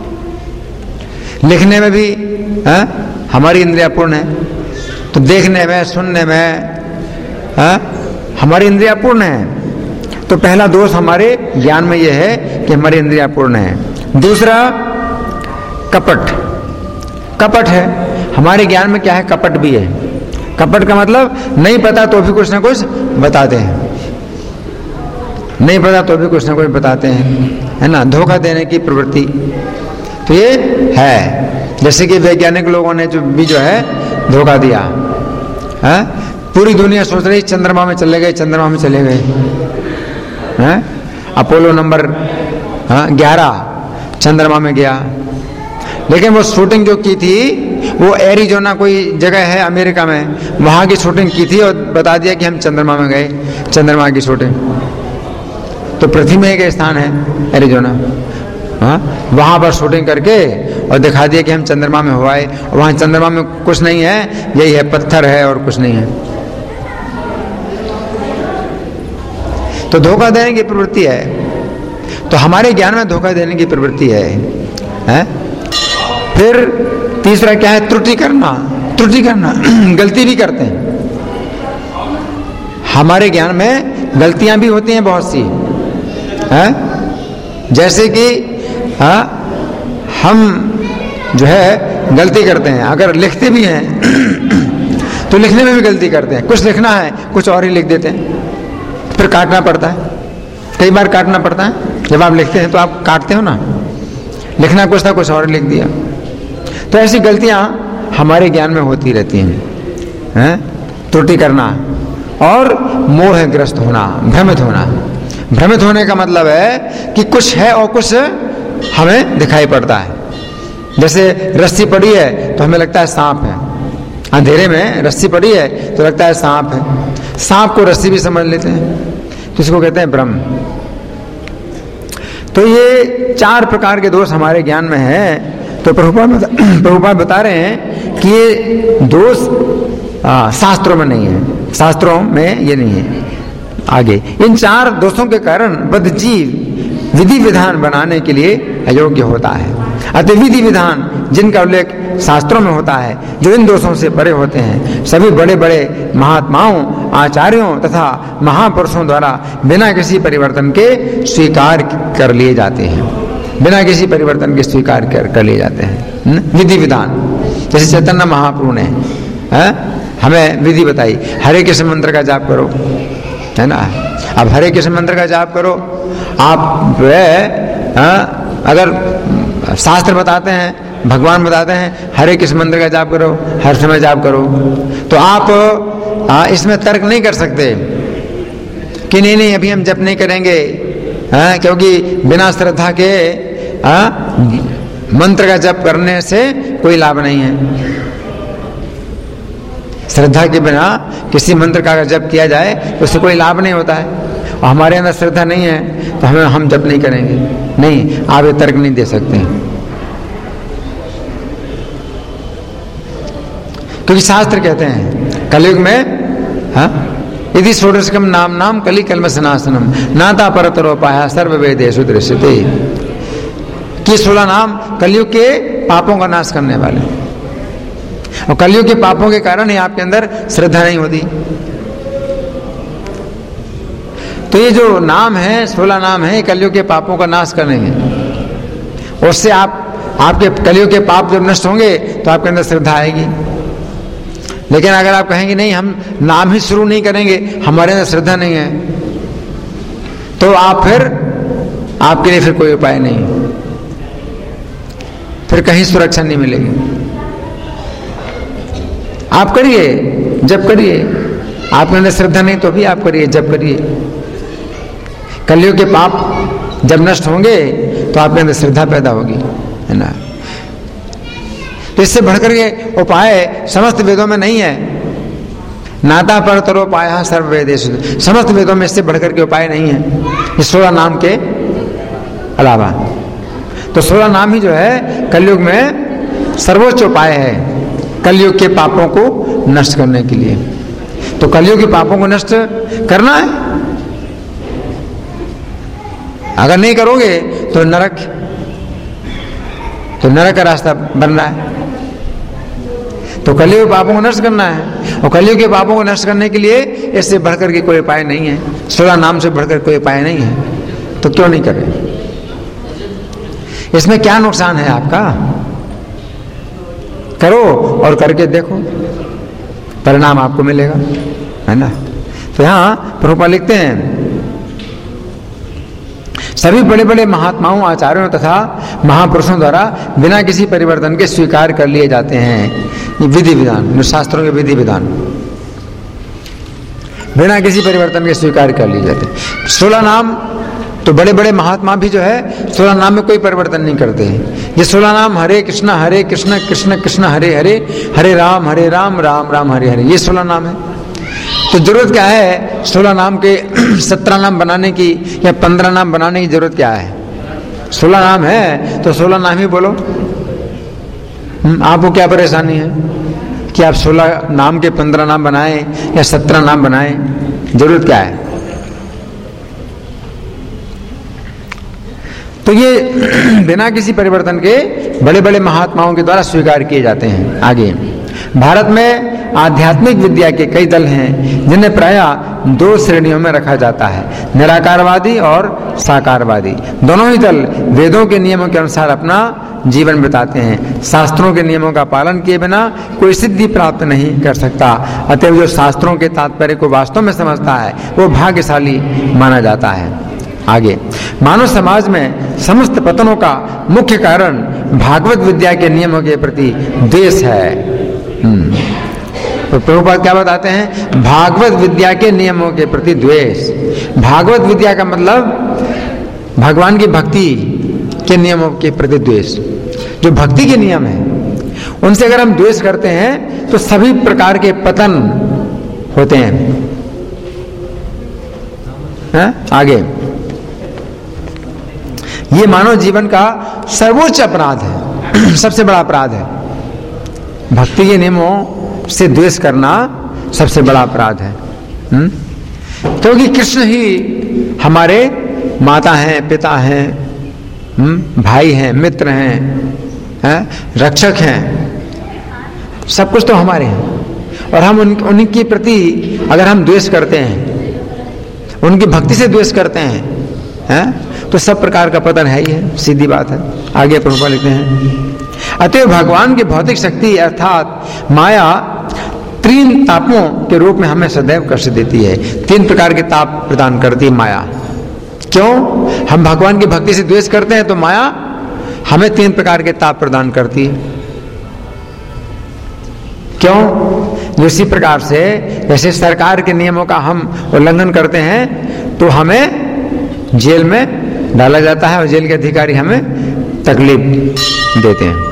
लिखने में भी हमारी इंद्रिया पूर्ण है, तो देखने में, सुनने में हमारी इंद्रिया पूर्ण है। तो पहला दोष हमारे ज्ञान में यह है कि हमारी इंद्रिया पूर्ण है। दूसरा कपट, कपट है हमारे ज्ञान में। क्या है? कपट भी है। कपट का मतलब नहीं पता तो भी कुछ ना कुछ बताते हैं, नहीं पता तो भी कुछ ना कुछ बताते हैं, है ना, धोखा देने की प्रवृत्ति। तो ये है, जैसे कि वैज्ञानिक लोगों ने जो है धोखा दिया है। पूरी दुनिया सोच रही चंद्रमा में चले गए, चंद्रमा में चले गए हैं। अपोलो नंबर 11 चंद्रमा में गया, लेकिन वो शूटिंग जो की थी वो एरिजोना कोई जगह है अमेरिका में, वहां की शूटिंग की थी और बता दिया कि हम चंद्रमा में गए, चंद्रमा की शूटिंग। तो पृथ्वी में एक स्थान है एरिजोना, वहां पर शूटिंग करके और दिखा दिया कि हम चंद्रमा में हो आए। वहां चंद्रमा में कुछ नहीं है, यही है, पत्थर है और कुछ नहीं है। तो धोखा देने की प्रवृत्ति है। तो हमारे ज्ञान में धोखा देने की प्रवृत्ति है? फिर तीसरा क्या है? त्रुटि करना, त्रुटि करना गलती भी करते हैं। हमारे ज्ञान में गलतियां भी होती हैं बहुत सी, जैसे कि हम जो है गलती करते हैं, अगर लिखते भी हैं तो लिखने में भी गलती करते हैं। कुछ लिखना है, कुछ और ही लिख देते हैं, फिर काटना पड़ता है। कई बार काटना पड़ता है, जब आप लिखते हैं तो आप काटते हो ना, लिखना कुछ था, कुछ और लिख दिया। तो ऐसी गलतियां हमारे ज्ञान में होती रहती हैं। त्रुटि करना और मोहग्रस्त होना, भ्रमित होना। भ्रमित होने का मतलब है कि कुछ है और कुछ हमें दिखाई पड़ता है। जैसे रस्सी पड़ी है तो हमें लगता है सांप है, अंधेरे में रस्सी पड़ी है तो लगता है सांप है। सांप को रस्सी भी समझ लेते हैं, तो इसको कहते हैं भ्रम। तो ये 4 प्रकार के दोष हमारे ज्ञान में है। तो प्रभुपाद बता रहे हैं कि ये दोष शास्त्रों में नहीं है, शास्त्रों में ये नहीं है। आगे इन 4 दोषों के कारण बद्ध जीव विधि विधान बनाने के लिए अयोग्य होता है। अतः विधि विधान जिनका उल्लेख शास्त्रों में होता है, जो इन दोषों से परे होते हैं, सभी बड़े बड़े महात्माओं, आचार्यों तथा महापुरुषों द्वारा बिना किसी परिवर्तन के स्वीकार कर लिए जाते हैं, बिना किसी परिवर्तन के स्वीकार कर लिए जाते हैं। विधि विधान, जैसे चैतन्य महाप्रभु ने हमें विधि बताई, हरे कृष्ण मंत्र का जाप करो, है ना। अब हरे कृष्ण मंत्र का जाप करो, आप अगर शास्त्र बताते हैं, भगवान बताते हैं हरे कृष्ण मंत्र का जाप करो, हर समय जाप करो, तो आप इसमें तर्क नहीं कर सकते कि नहीं नहीं अभी हम जप नहीं करेंगे, क्योंकि बिना श्रद्धा के मंत्र का जप करने से कोई लाभ नहीं है। श्रद्धा के बिना किसी मंत्र का अगर जप किया जाए तो उससे कोई लाभ नहीं होता है, और हमारे अंदर श्रद्धा नहीं है तो हम जप नहीं करेंगे। नहीं, आप ये तर्क नहीं दे सकते, क्योंकि शास्त्र कहते हैं कलयुग में यदि षोडशकम नाम कली कल्मषनाशनम नाता परतरोपाया सर्व वेदेषु दृश्यते, कि 16 नाम कलयुग के पापों का नाश करने वाले, और कलयुग के पापों के कारण ही आपके अंदर श्रद्धा नहीं होती। तो ये जो नाम है, 16 नाम है, कलयुग के पापों का नाश करेंगे। उससे आपके कलयुग के पाप जब नष्ट होंगे तो आपके अंदर श्रद्धा आएगी। लेकिन अगर आप कहेंगे नहीं हम नाम ही शुरू नहीं करेंगे, हमारे अंदर श्रद्धा नहीं है, तो आपके लिए फिर कोई उपाय नहीं, फिर कहीं सुरक्षा नहीं मिलेगी। आप करिए, जप करिए, आपके अंदर श्रद्धा नहीं तो भी आप करिए, जप करिए। कलयुग के पाप जब नष्ट होंगे तो आपके अंदर श्रद्धा पैदा होगी, है ना। तो इससे बढ़कर के उपाय समस्त वेदों में नहीं है। नाता परतरोपाया सर्व वेदेषु, समस्त वेदों में इससे बढ़कर के उपाय नहीं है इस 16 नाम के अलावा। तो 16 नाम ही जो है कलयुग में सर्वोच्च उपाय है कलयुग के पापों को नष्ट करने के लिए। तो कलयुग के पापों को नष्ट करना है, अगर नहीं करोगे तो नरक, तो नरक का रास्ता बन रहा है। तो कलयुग पापों को नष्ट करना है, और कलयुग के पापों को नष्ट करने के लिए इससे बढ़कर के कोई उपाय नहीं है, 16 नाम से बढ़कर कोई उपाय नहीं है। तो क्यों नहीं करें? इसमें क्या नुकसान है आपका? करो और करके देखो, परिणाम आपको मिलेगा, है ना। तो यहां प्रभुपाद लिखते हैं, सभी बड़े बड़े महात्माओं, आचार्यों तथा महापुरुषों द्वारा बिना किसी परिवर्तन के स्वीकार कर लिए जाते हैं ये विधि विधान, शास्त्रों के विधि विधान बिना किसी परिवर्तन के स्वीकार कर लिए जाते हैं। 16 नाम तो बड़े बड़े महात्मा भी जो है 16 नाम में कोई परिवर्तन नहीं करते हैं। ये 16 नाम हरे कृष्ण कृष्ण कृष्ण हरे हरे, हरे राम राम राम हरे हरे, ये 16 नाम है। तो जरूरत क्या है 16 नाम के 17 नाम बनाने की या 15 नाम बनाने की जरूरत क्या है? 16 नाम है तो 16 नाम ही बोलो। आपको क्या परेशानी है कि आप 16 नाम के 15 नाम बनाएं या 17 नाम बनाएं? जरूरत क्या है? तो ये बिना किसी परिवर्तन के बड़े बड़े महात्माओं के द्वारा स्वीकार किए जाते हैं। आगे, भारत में आध्यात्मिक विद्या के कई दल हैं जिन्हें प्रायः 2 श्रेणियों में रखा जाता है, निराकारवादी और साकारवादी। दोनों ही दल वेदों के नियमों के अनुसार अपना जीवन बिताते हैं। शास्त्रों के नियमों का पालन किए बिना कोई सिद्धि प्राप्त नहीं कर सकता। अतएव जो शास्त्रों के तात्पर्य को वास्तव में समझता है वो भाग्यशाली माना जाता है। आगे, मानव समाज में समस्त पतनों का मुख्य कारण भागवत विद्या के नियमों के प्रति द्वेष है। तो प्रभुपाद क्या बताते हैं? भागवत विद्या के नियमों के प्रति द्वेष। भागवत विद्या का मतलब भगवान की भक्ति के नियमों के प्रति द्वेष। जो भक्ति के नियम है उनसे अगर हम द्वेष करते हैं तो सभी प्रकार के पतन होते हैं। आगे, ये मानव जीवन का सर्वोच्च अपराध है, सबसे बड़ा अपराध है। भक्ति के नियमों से द्वेष करना सबसे बड़ा अपराध है। क्योंकि कृष्ण ही हमारे माता हैं, पिता हैं, भाई हैं, मित्र हैं, रक्षक हैं, सब कुछ तो हमारे हैं। और हम उनके प्रति अगर हम द्वेष करते हैं, उनकी भक्ति से द्वेष करते हैं, तो सब प्रकार का पतन है ही है, सीधी बात है। आगे प्रभुपाद लिखते हैं, अतएव भगवान की भौतिक शक्ति अर्थात माया 3 तापों के रूप में हमें सदैव कष्ट देती है। 3 प्रकार के ताप प्रदान करती है माया। क्यों? हम भगवान की भक्ति से द्वेष करते हैं तो माया हमें 3 प्रकार के ताप प्रदान करती है। क्यों? इसी प्रकार से जैसे सरकार के नियमों का हम उल्लंघन करते हैं तो हमें जेल में डाला जाता है और जेल के अधिकारी हमें तकलीफ देते हैं।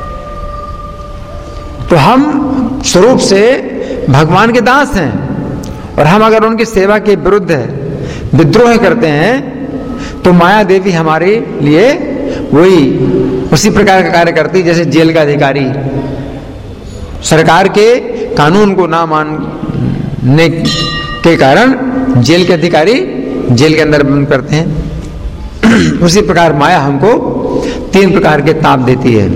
तो हम स्वरूप से भगवान के दास हैं और हम अगर उनकी सेवा के विरुद्ध विद्रोह करते हैं तो माया देवी हमारे लिए वही उसी प्रकार का कार्य करती है जैसे जेल का अधिकारी सरकार के कानून को ना मानने के कारण जेल के अधिकारी जेल के अंदर बंद करते हैं। उसी प्रकार माया हमको 3 प्रकार के ताप देती है।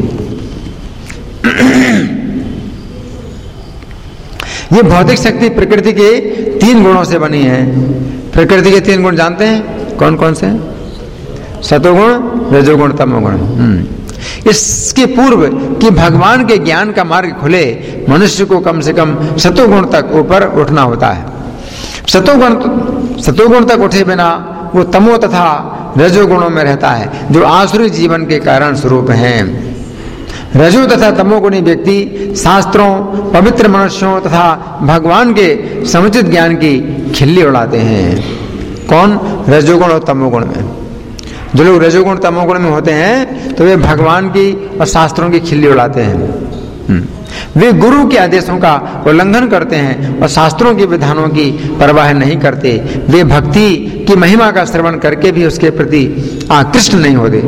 ये भौतिक शक्ति प्रकृति के 3 गुणों से बनी है। प्रकृति के 3 गुण जानते हैं? कौन कौन से? सतोगुण, रजोगुण, तमोगुण। इसके पूर्व कि भगवान के ज्ञान का मार्ग खुले मनुष्य को कम से कम सतोगुण तक ऊपर उठना होता है। सतोगुण तक उठे बिना वो तमो तथा रजोगुणों में रहता है जो आसुरी जीवन के कारण स्वरूप हैं। रजो तथा तमोगुणी व्यक्ति शास्त्रों, पवित्र मनुष्यों तथा भगवान के समुचित ज्ञान की खिल्ली उड़ाते हैं। कौन? रजोगुण और तमोगुण में। जो लोग रजोगुण तमोगुण में होते हैं तो वे भगवान की और शास्त्रों की खिल्ली उड़ाते हैं। वे गुरु के आदेशों का उल्लंघन करते हैं और शास्त्रों के विधानों की परवाह नहीं करते। वे भक्ति की महिमा का श्रवण करके भी उसके प्रति आकृष्ट नहीं होते।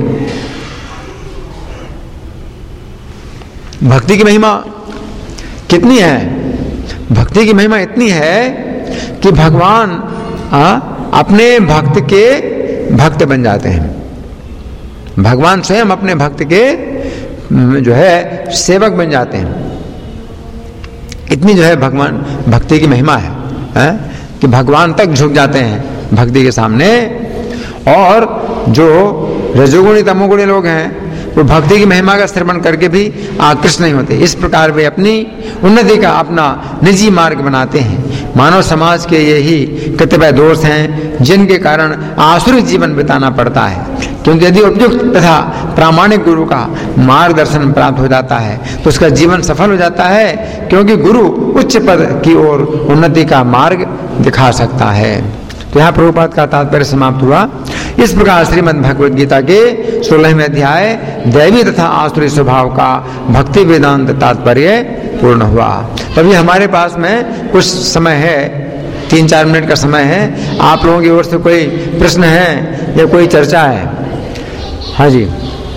भक्ति की महिमा कितनी है? भक्ति की महिमा इतनी है कि भगवान अपने भक्त के भक्त बन जाते हैं। भगवान स्वयं अपने भक्त के जो है सेवक बन जाते हैं। इतनी जो है भगवान भक्ति की महिमा है कि भगवान तक झुक जाते हैं भक्ति के सामने। और जो रजोगुणी तमोगुणी लोग हैं वो भक्ति की महिमा का श्रवण करके भी आकृष्ट नहीं होते। इस प्रकार वे अपनी उन्नति का अपना निजी मार्ग बनाते हैं। मानव समाज के यही कतिपय दोष हैं जिनके कारण आसुरी जीवन बिताना पड़ता है, क्योंकि यदि उपयुक्त तथा प्रामाणिक गुरु का मार्गदर्शन प्राप्त हो जाता है तो उसका जीवन सफल हो जाता है, क्योंकि गुरु उच्च पद की ओर उन्नति का मार्ग दिखा सकता है। तो यहाँ प्रभुपाद का तात्पर्य समाप्त हुआ। इस प्रकार श्रीमद् भगवद गीता के 16वें अध्याय दैवी तथा आसुरी स्वभाव का भक्ति वेदांत तात्पर्य पूर्ण हुआ। तभी हमारे पास में कुछ समय है, 3-4 मिनट का समय है। आप लोगों की ओर से कोई प्रश्न है या कोई चर्चा है? हाँ जी।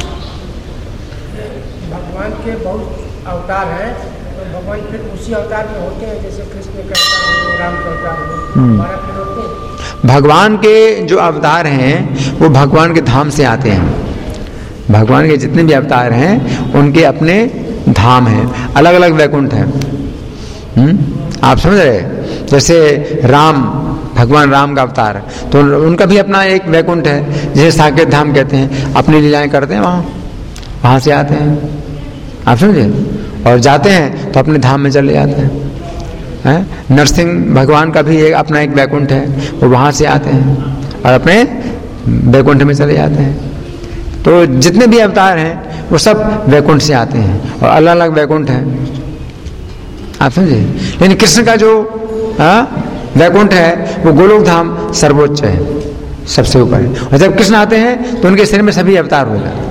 भगवान के बहुत अवतार हैं, तो भगवान फिर उसी अवतार में होते हैं, जैसे कृष्ण का अवतार, राम का अवतार, हमारा फिर होते हैं। भगवान के जो अवतार हैं वो भगवान के धाम से आते हैं। भगवान के जितने भी अवतार हैं उनके अपने धाम हैं, अलग अलग वैकुंठ हैं। आप समझ रहे? जैसे राम, भगवान राम का अवतार, तो उनका भी अपना एक वैकुंठ है, जैसे साकेत धाम कहते हैं, अपनी लीलाएं करते हैं, वहां से आते हैं। आप समझे? और जाते हैं तो अपने धाम में चले जाते हैं। नरसिंह भगवान का भी अपना एक वैकुंठ है, वो वहां से आते हैं और अपने वैकुंठ में चले जाते हैं। तो जितने भी अवतार हैं वो सब वैकुंठ से आते हैं और अलग अलग वैकुंठ हैं। आप समझे? लेकिन कृष्ण का जो वैकुंठ है वो गोलोक धाम सर्वोच्च है, सबसे ऊपर है। और जब कृष्ण आते हैं तो उनके शरीर में सभी अवतार हो जाते हैं।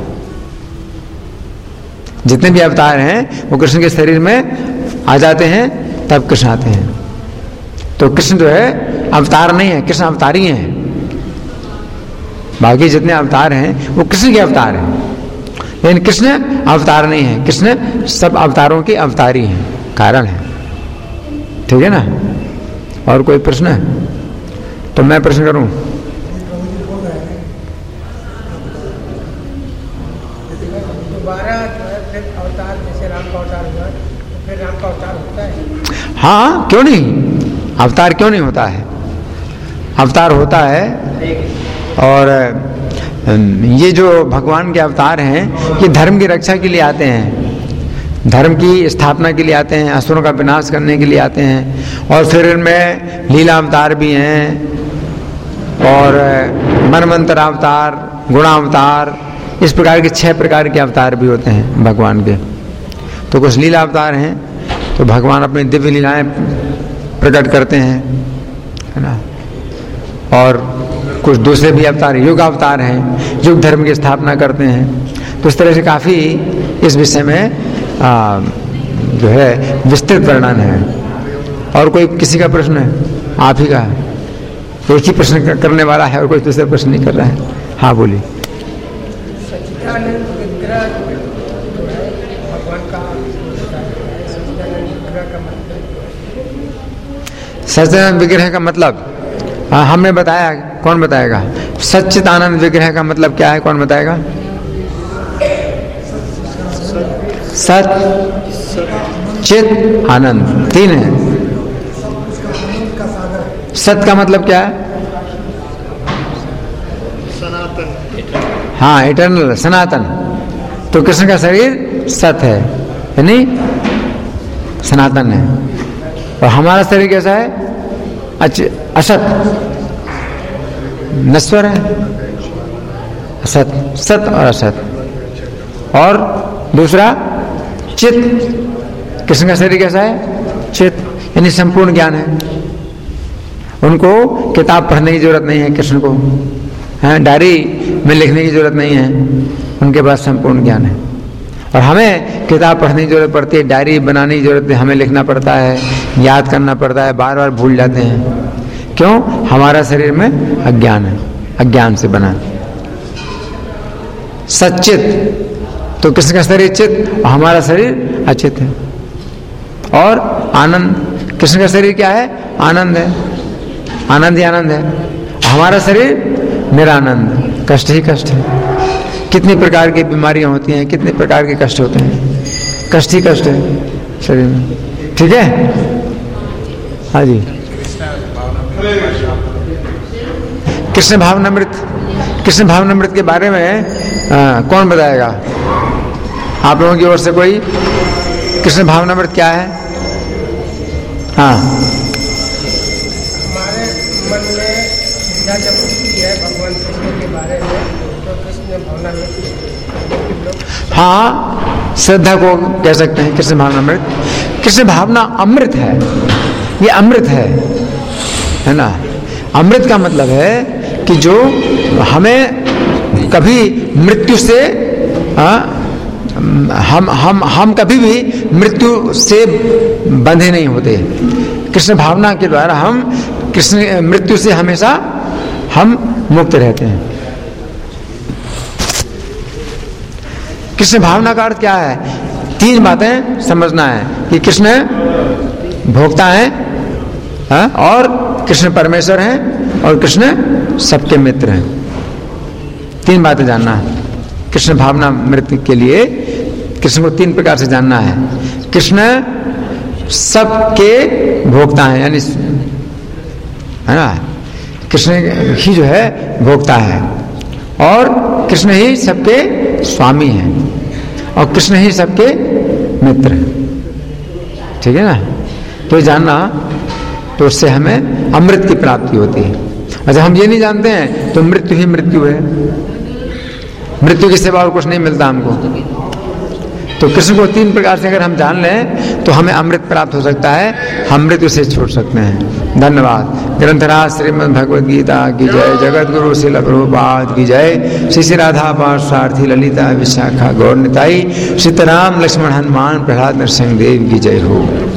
जितने भी अवतार हैं वो कृष्ण के शरीर में आ जाते हैं, तब कृष्ण आते हैं। तो कृष्ण जो है अवतार नहीं है, कृष्ण अवतारी हैं। बाकी जितने अवतार हैं वो कृष्ण के अवतार हैं, लेकिन कृष्ण अवतार नहीं है। कृष्ण सब अवतारों के अवतारी हैं, कारण है। ठीक है ना? और कोई प्रश्न है तो मैं प्रश्न करूं? दोबारा जो है फिर अवतार, जैसे राम का अवतार हुआ तो फिर राम का अवतार होता है? हाँ, क्यों नहीं? अवतार क्यों नहीं होता है? अवतार होता है। और ये जो भगवान के अवतार हैं ये धर्म की रक्षा के लिए आते हैं, धर्म की स्थापना के लिए आते हैं, असुरों का विनाश करने के लिए आते हैं। और फिर इनमें लीला अवतार भी हैं और मनमंत्र अवतार, गुणावतार, इस प्रकार के 6 प्रकार के अवतार भी होते हैं भगवान के। तो कुछ लीला अवतार हैं तो भगवान अपनी दिव्य लीलाएं प्रकट करते हैं, है ना। और कुछ दूसरे भी अवतार, युग अवतार हैं, युग धर्म की स्थापना करते हैं। तो इस तरह से काफ़ी इस विषय में जो है विस्तृत वर्णन है। और कोई किसी का प्रश्न है? आप ही का एक ही प्रश्न करने वाला है और कोई दूसरा प्रश्न नहीं कर रहा है। हाँ बोलिए। सच्चिदानंद विग्रह जो है भगवान का, सच्चिदानंद विग्रह का मतलब, सच्चिदानंद विग्रह का मतलब हमने बताया, कौन बताएगा? सच्चिदानंद विग्रह का मतलब क्या है, कौन बताएगा? सत, चित, आनंद, 3 है। सत का मतलब क्या है? सनातन। हाँ, इटर्नल, सनातन। तो कृष्ण का शरीर सत है, यानी सनातन है। और हमारा शरीर कैसा है? असत, नश्वर है। असत, सत और असत। और दूसरा चित, कृष्ण का शरीर कैसा है? चित, यानी संपूर्ण ज्ञान है। उनको किताब पढ़ने की जरूरत नहीं है, कृष्ण को डायरी में लिखने की जरूरत नहीं है, उनके पास संपूर्ण ज्ञान है। और हमें किताब पढ़ने की जरूरत पड़ती है, डायरी बनाने की जरूरत है, हमें लिखना पड़ता है, याद करना पड़ता है, बार बार भूल जाते हैं। क्यों? हमारा शरीर में अज्ञान है, अज्ञान से बना। सच्चित, तो कृष्ण का शरीर चित और हमारा शरीर अचित है। और आनंद, कृष्ण का शरीर क्या है? आनंद है, आनंद ही आनंद है। हमारा शरीर निरानंद, कष्ट ही कष्ट है। कितनी प्रकार की बीमारियां होती हैं, कितने प्रकार के कष्ट होते हैं, कष्ट ही कष्ट है शरीर में। ठीक है, हाँ जी। कृष्ण भावनामृत, कृष्ण भावनामृत के बारे में कौन बताएगा? आप लोगों की ओर से कोई? कृष्ण भावनामृत क्या है? हाँ, हमारे मन में श्रद्धा जब उठती है भगवान कृष्ण के बारे में तो कृष्ण भावनामृत, हाँ, श्रद्धा को कह सकते हैं कृष्ण भावनामृत। कृष्ण भावना अमृत है, ये अमृत है ना। अमृत का मतलब है कि जो हमें कभी मृत्यु से हम कभी भी मृत्यु से बंधे नहीं होते। कृष्ण भावना के द्वारा हम कृष्ण मृत्यु से हमेशा हम मुक्त रहते हैं। कृष्ण भावना का अर्थ क्या है? 3 बातें समझना है कि कृष्ण भोक्ता हैं और कृष्ण परमेश्वर हैं और कृष्ण सबके मित्र हैं। 3 बातें जानना है कृष्ण भावना मृत्यु के लिए। कृष्ण को 3 प्रकार से जानना है। कृष्ण सबके भोक्ता हैं, यानी है ना, कृष्ण ही जो है भोक्ता है और कृष्ण ही सबके स्वामी हैं और कृष्ण ही सबके मित्र हैं। ठीक है ना, तो ये जानना, तो उससे हमें अमृत की प्राप्ति होती है। अच्छा, हम ये नहीं जानते हैं तो मृत्यु ही मृत्यु है, मृत्यु के सिवा और कुछ नहीं मिलता हमको। तो कृष्ण को 3 प्रकार से अगर हम जान लें तो हमें अमृत प्राप्त हो सकता है, हम मृत्यु से छूट सकते हैं। धन्यवाद। ग्रंथराज श्रीमद् भगवद गीता की जय, जगत गुरु श्रील प्रभुपाद की जय, श्री श्री राधा पार्थसारथी ललिता विशाखा गौर निताई, सीताराम लक्ष्मण हनुमान प्रहलाद नरसिंह देव की जय हो।